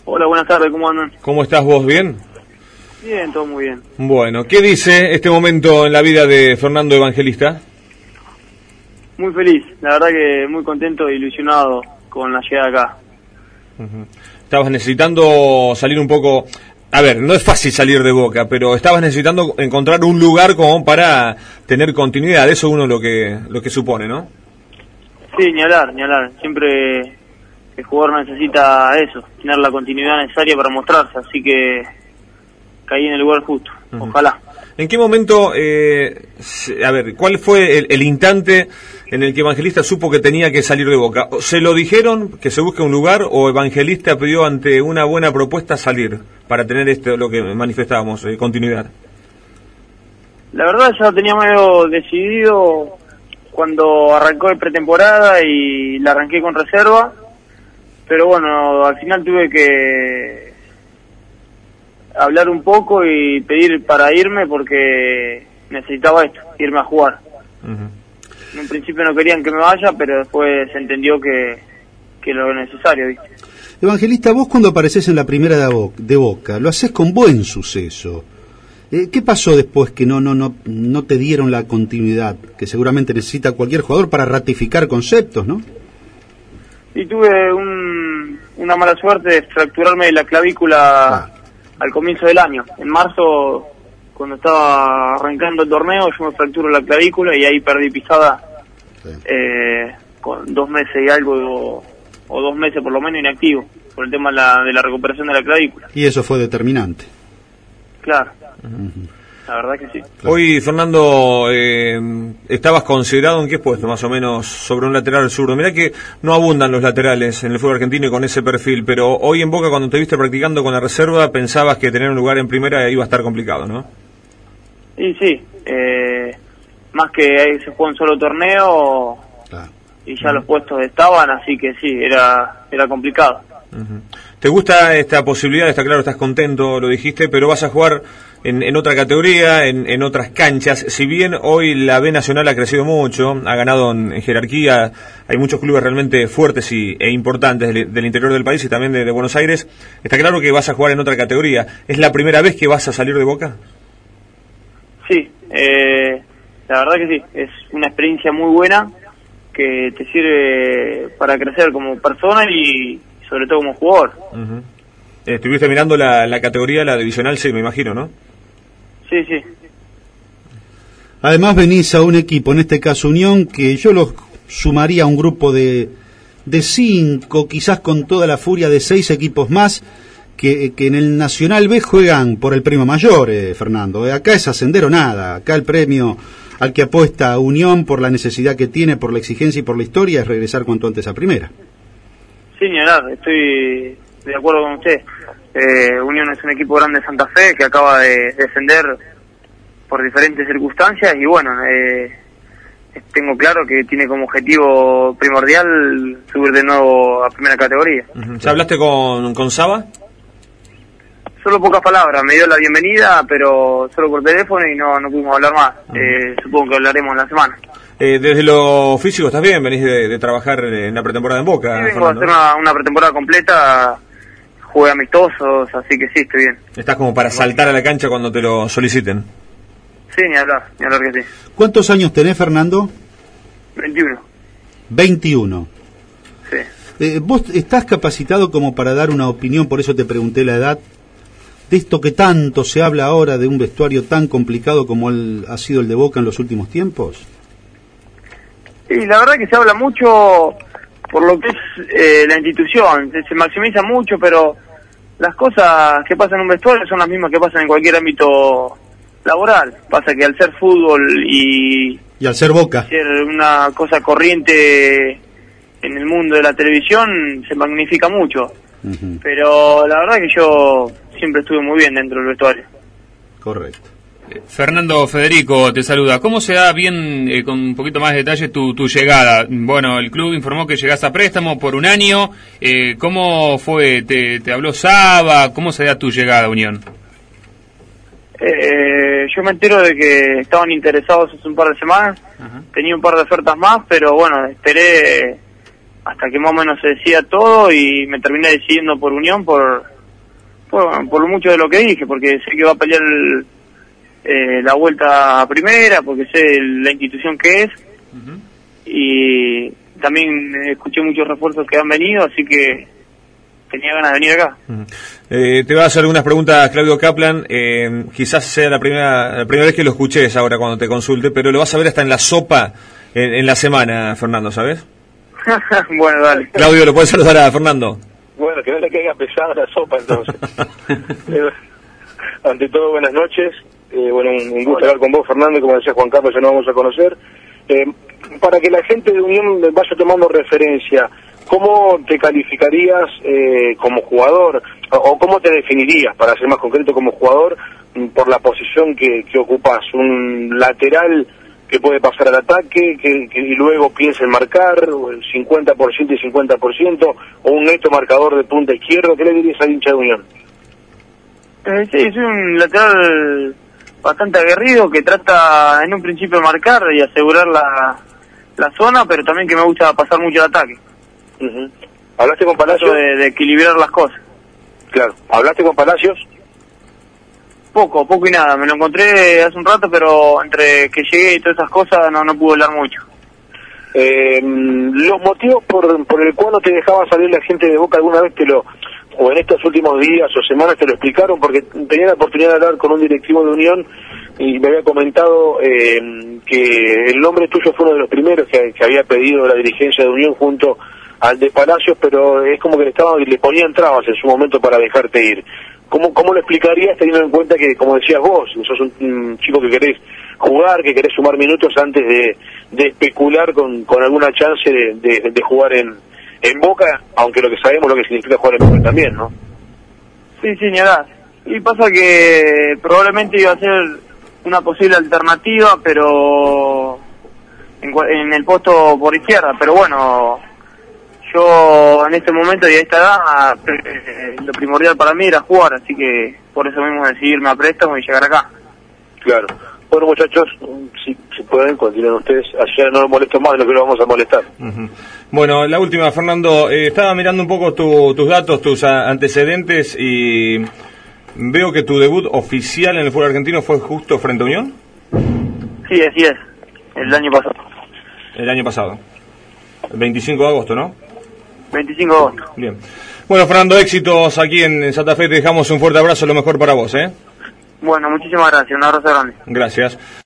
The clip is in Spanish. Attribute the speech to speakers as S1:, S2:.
S1: Hola, buenas tardes, ¿cómo andan?
S2: ¿Cómo estás vos? ¿Bien?
S1: Bien, todo muy bien.
S2: Bueno, ¿qué dice este momento en la vida de Fernando Evangelista?
S1: Muy feliz, la verdad que muy contento e ilusionado con la llegada acá.
S2: Estabas necesitando salir un poco... A ver, no es fácil salir de Boca, pero estabas necesitando encontrar un lugar como para tener continuidad. Eso uno lo que supone, ¿no?
S1: Sí, ni hablar. Siempre el jugador necesita eso, tener la continuidad necesaria para mostrarse, así que caí en el lugar justo, ojalá.
S2: ¿En qué momento, cuál fue el instante en el que Evangelista supo que tenía que salir de Boca? ¿Se lo dijeron que se busque un lugar o Evangelista pidió ante una buena propuesta salir para tener lo que manifestábamos, continuidad? La
S1: verdad ya lo tenía medio decidido cuando arrancó de pretemporada y la arranqué con reserva, pero bueno, al final tuve que hablar un poco y pedir para irme porque necesitaba irme a jugar. En un principio no querían que me vaya, pero después se entendió que lo necesario, ¿viste?
S3: Evangelista, vos cuando apareces en la primera de Boca, lo haces con buen suceso. ¿Qué pasó después que no te dieron la continuidad que seguramente necesita cualquier jugador para ratificar conceptos, ¿no?
S1: Y tuve una mala suerte de fracturarme la clavícula al comienzo del año. En marzo, cuando estaba arrancando el torneo, yo me fracturo la clavícula y ahí perdí pisada con 2 meses y algo, o 2 meses por lo menos inactivo, por el tema de la recuperación de la clavícula.
S3: Y eso fue determinante.
S1: Claro. La verdad que sí.
S2: Hoy, Fernando, estabas considerado en qué puesto, más o menos, sobre un lateral zurdo. Mirá que no abundan los laterales en el fútbol argentino y con ese perfil, pero hoy en Boca, cuando te viste practicando con la reserva, pensabas que tener un lugar en primera iba a estar complicado, ¿no?
S1: Y sí, más que ahí se juega un solo torneo y ya los puestos estaban, así que sí, era complicado.
S2: ¿Te gusta esta posibilidad? Está claro, estás contento, lo dijiste, pero vas a jugar en otra categoría, en otras canchas. Si bien hoy la B Nacional ha crecido mucho, ha ganado en jerarquía, hay muchos clubes realmente fuertes e importantes del interior del país y también de Buenos Aires, está claro que vas a jugar en otra categoría. ¿Es la primera vez que vas a salir de Boca?
S1: Sí, la verdad que sí, es una experiencia muy buena que te sirve para crecer como persona y sobre todo como jugador.
S2: Estuviste mirando la categoría, la divisional C, me imagino, ¿no?
S1: Sí.
S3: Además venís a un equipo, en este caso Unión, que yo lo sumaría a un grupo de 5, quizás con toda la furia de 6 equipos más, que en el Nacional B juegan por el premio mayor, Fernando. Acá es ascender o nada, acá el premio al que apuesta Unión por la necesidad que tiene, por la exigencia y por la historia es regresar cuanto antes a primera.
S1: Sí, ni hablar, estoy de acuerdo con usted. Unión es un equipo grande de Santa Fe que acaba de descender por diferentes circunstancias y bueno, tengo claro que tiene como objetivo primordial subir de nuevo a primera categoría.
S2: ¿Ya hablaste con Saba?
S1: Solo pocas palabras, me dio la bienvenida, pero solo por teléfono y no pudimos hablar más. Supongo que hablaremos en la semana.
S2: Desde lo físico estás bien, venís de trabajar en la pretemporada en Boca.
S1: Sí, vengo a hacer una pretemporada completa, jugué amistosos, así que sí, estoy bien.
S2: Estás como para saltar a la cancha cuando te lo soliciten.
S1: Sí, ni hablar que sí.
S3: ¿Cuántos años tenés, Fernando?
S1: 21.
S3: 21.
S1: Sí.
S3: ¿Vos estás capacitado como para dar una opinión, por eso te pregunté la edad, de esto que tanto se habla ahora de un vestuario tan complicado como ha sido el de Boca en los últimos tiempos?
S1: Sí, la verdad que se habla mucho por lo que es la institución, se maximiza mucho, pero las cosas que pasan en un vestuario son las mismas que pasan en cualquier ámbito laboral. Pasa que al ser fútbol y
S3: al ser Boca,
S1: ser una cosa corriente en el mundo de la televisión, se magnifica mucho. Pero la verdad que yo siempre estuve muy bien dentro del vestuario.
S3: Correcto.
S4: Fernando, Federico te saluda. ¿Cómo se da bien, con un poquito más de detalle, tu llegada? Bueno, el club informó que llegás a préstamo por 1 año. ¿Cómo fue? ¿Te habló Saba? ¿Cómo se da tu llegada a Unión?
S1: Yo me entero de que estaban interesados hace un par de semanas. Tenía un par de ofertas más, pero bueno, esperé hasta que más o menos se decía todo y me terminé decidiendo por Unión por por lo mucho de lo que dije, porque sé que va a pelear la vuelta a primera, porque sé la institución que es, y también escuché muchos refuerzos que han venido, así que tenía ganas de venir acá.
S2: Te voy a hacer algunas preguntas, Claudio Kaplan. Quizás sea la primera vez que lo escuches ahora cuando te consulte, pero lo vas a ver hasta en la sopa en la semana, Fernando, ¿sabes?
S1: Bueno, dale.
S2: Claudio, ¿lo puedes saludar a Fernando?
S5: Bueno, que no le caiga pesada la sopa, entonces. Ante todo, buenas noches. Bueno, un gusto hablar con vos, Fernando, como decía Juan Carlos, ya nos vamos a conocer. Para que la gente de Unión vaya tomando referencia, ¿cómo te calificarías como jugador? O ¿cómo te definirías, para ser más concreto, como jugador, por la posición que ocupás? ¿Un lateral que puede pasar al ataque, y luego piensa en marcar, el 50% y 50%, o un neto marcador de punta izquierdo? ¿Qué le dirías al hincha de Unión?
S1: Sí, soy un lateral bastante aguerrido que trata en un principio de marcar y asegurar la zona, pero también que me gusta pasar mucho el ataque.
S5: ¿Hablaste con Palacios?
S1: De equilibrar las cosas.
S5: Claro. ¿Hablaste con Palacios?
S1: Poco y nada. Me lo encontré hace un rato, pero entre que llegué y todas esas cosas no pude hablar mucho.
S5: Los motivos por el cual no te dejaba salir la gente de Boca, ¿alguna vez o en estos últimos días o semanas te lo explicaron? Porque tenía la oportunidad de hablar con un directivo de Unión y me había comentado que el nombre tuyo fue uno de los primeros que había pedido la dirigencia de Unión junto al de Palacios, pero es como que le ponían trabas en su momento para dejarte ir. ¿Cómo lo explicarías, teniendo en cuenta que, como decías vos, sos un chico que querés jugar, que querés sumar minutos antes de especular con alguna chance de jugar en Boca, aunque lo que sabemos lo que significa jugar en Boca también, ¿no?
S1: Sí, ni hablar. Y pasa que probablemente iba a ser una posible alternativa, pero en el puesto por izquierda, pero bueno, yo en este momento y a esta edad lo primordial para mí era jugar, así que por eso mismo decidí irme a préstamo y llegar acá.
S5: Claro. Bueno, muchachos, si pueden, continúen ustedes. Ayer no los molesto más de lo que lo vamos a molestar.
S2: Bueno, la última, Fernando. Estaba mirando un poco tus datos, tus antecedentes, y veo que tu debut oficial en el fútbol argentino fue justo frente a Unión.
S1: Sí, así es. El año pasado.
S2: El año pasado. El 25 de agosto, ¿no?
S1: 25 de agosto.
S2: Bien. Bueno, Fernando, éxitos aquí en Santa Fe. Te dejamos un fuerte abrazo, lo mejor para vos, ¿eh?
S1: Bueno, muchísimas gracias. Un abrazo grande.
S2: Gracias.